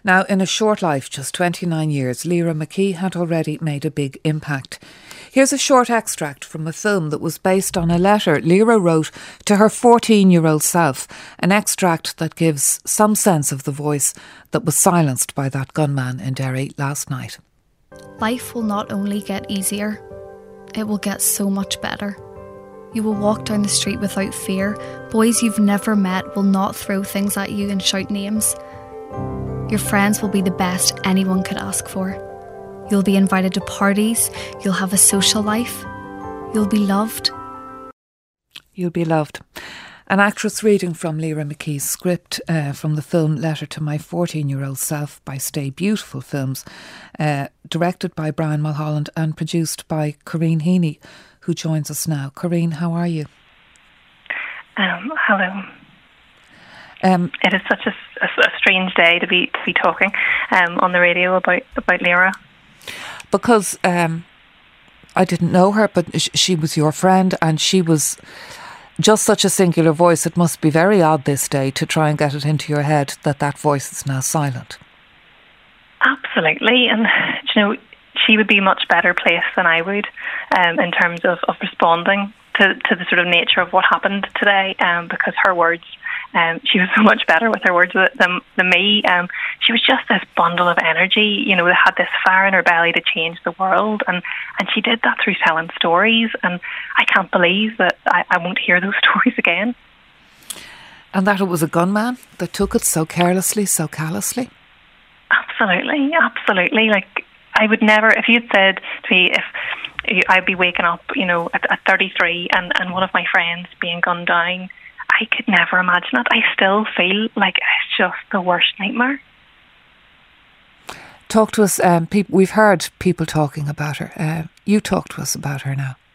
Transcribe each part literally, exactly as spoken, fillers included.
Now, in a short life, just twenty-nine years, Lyra McKee had already made a big impact. Here's a short extract from a film that was based on a letter Lyra wrote to her fourteen-year-old self, an extract that gives some sense of the voice that was silenced by that gunman in Derry last night. Life will not only get easier, it will get so much better. You will walk down the street without fear. Boys you've never met will not throw things at you and shout names. Your friends will be the best anyone could ask for. You'll be invited to parties. You'll have a social life. You'll be loved. You'll be loved. An actress reading from Lyra McKee's script uh, from the film Letter to My fourteen-Year-Old Self by Stay Beautiful Films, uh, directed by Brian Mulholland and produced by Corinne Heaney, who joins us now. Corinne, how are you? Um, hello. Um, it is such a, a, a strange day to be to be talking um, on the radio about about Lyra. Because um, I didn't know her, but sh- she was your friend, and she was just such a singular voice. It must be very odd this day to try and get it into your head that that voice is now silent. Absolutely, and you know, she would be much better placed than I would um, in terms of, of responding to, to the sort of nature of what happened today, um, because her words, um, she was so much better with her words than, than me. Um, she was just this bundle of energy, you know, that had this fire in her belly to change the world, and, and she did that through telling stories, and I can't believe that I, I won't hear those stories again. And that it was a gunman that took it so carelessly, so callously? Absolutely, absolutely. Like, I would never, if you'd said to me, if I'd be waking up, you know, at, at thirty-three and, and one of my friends being gunned down, I could never imagine it. I still feel like it's just the worst nightmare. Talk to us. Um, people, we've heard people talking about her. Uh, you talk to us about her now.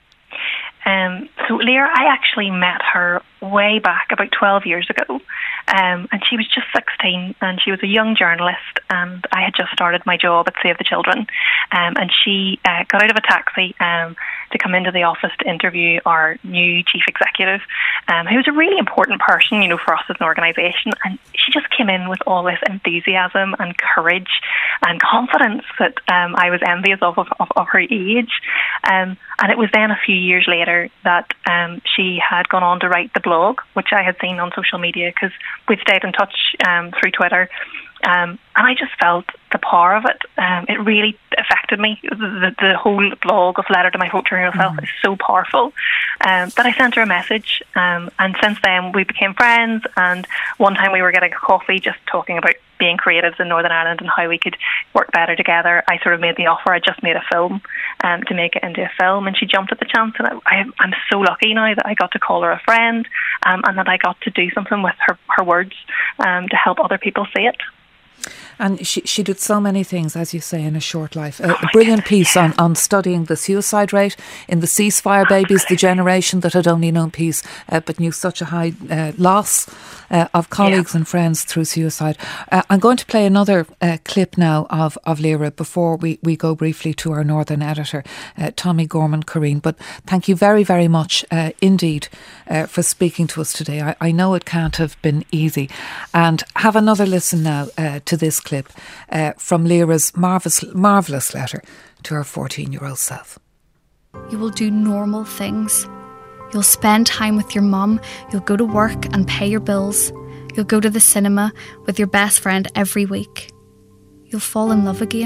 Um, so Lyra, I actually met her way back about twelve years ago, um, and she was just sixteen, and she was a young journalist, and I had just started my job at Save the Children, um, and she uh, got out of a taxi um, to come into the office to interview our new chief executive, um, who was a really important person, you know, for us as an organisation, and she just came in with all this enthusiasm and courage and confidence that um, I was envious of, of, of, of her age, um, and it was then a few years later that um, she had gone on to write the blog, which I had seen on social media because we'd stayed in touch um, through Twitter. Um, and I just felt the power of it. Um, it really affected me. The, the, the whole blog of Letter to My fourteen-Year-Old Self mm. is so powerful um, that I sent her a message. Um, and since then, we became friends. And one time we were getting a coffee just talking about being creatives in Northern Ireland and how we could work better together. I sort of made the offer. I just made a film um, to make it into a film. And she jumped at the chance. And I, I, I'm so lucky now that I got to call her a friend um, and that I got to do something with her, her words um, to help other people see it. And she she did so many things, as you say, in a short life. A, oh a brilliant goodness, piece yeah. on, on studying the suicide rate in the ceasefire babies, the generation that had only known peace uh, but knew such a high uh, loss uh, of colleagues yeah. and friends through suicide. Uh, I'm going to play another uh, clip now of, of Lyra before we, we go briefly to our Northern editor, uh, Tommy Gorman. Corinne, but thank you very, very much uh, indeed uh, for speaking to us today. I, I know it can't have been easy. And have another listen now uh, to this clip uh, from Lyra's marvellous, marvellous letter to her fourteen-year-old self. You will do normal things. You'll spend time with your mum. You'll go to work and pay your bills. You'll go to the cinema with your best friend every week. You'll fall in love again.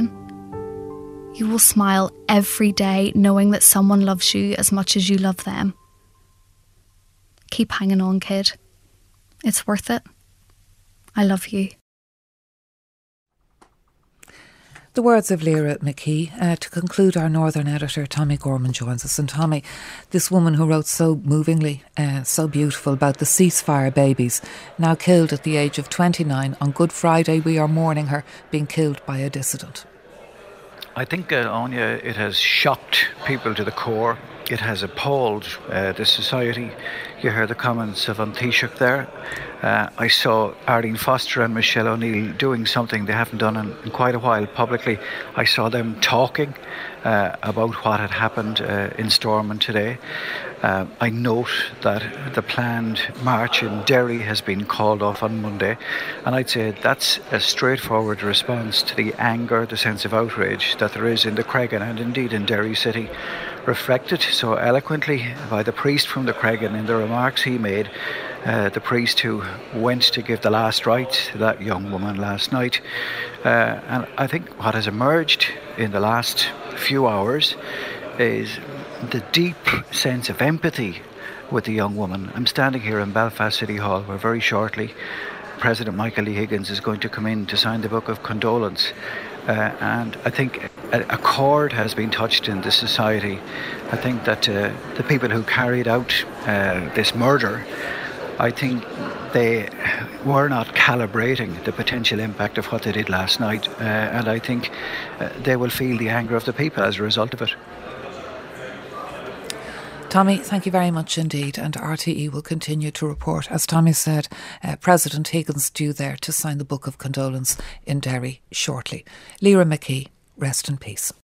You will smile every day knowing that someone loves you as much as you love them. Keep hanging on, kid. It's worth it. I love you. The words of Lyra McKee. Uh, to conclude, our Northern editor, Tommy Gorman, joins us. And Tommy, this woman who wrote so movingly, uh, so beautiful about the ceasefire babies, now killed at the age of twenty-nine. On Good Friday, we are mourning her being killed by a dissident. I think, uh, Anya, it has shocked people to the core. It has appalled uh, the society. You heard the comments of An Taoiseach there. Uh, I saw Arlene Foster and Michelle O'Neill doing something they haven't done in, in quite a while publicly. I saw them talking uh, about what had happened uh, in Stormont today. Uh, I note that the planned march in Derry has been called off on Monday, and I'd say that's a straightforward response to the anger, the sense of outrage that there is in the Cregan and indeed in Derry City, reflected so eloquently by the priest from the Cregan in the remarks he made. Uh, the priest who went to give the last rites to that young woman last night. Uh, and I think what has emerged in the last few hours is the deep sense of empathy with the young woman. I'm standing here in Belfast City Hall where very shortly President Michael Lee Higgins is going to come in to sign the Book of Condolence. Uh, and I think a, a chord has been touched in this society. I think that uh, the people who carried out uh, this murder, I think they were not calibrating the potential impact of what they did last night. Uh, and I think uh, they will feel the anger of the people as a result of it. Tommy, thank you very much indeed, and R T E will continue to report. As Tommy said, uh, President Higgins due there to sign the Book of Condolence in Derry shortly. Lyra McKee, rest in peace.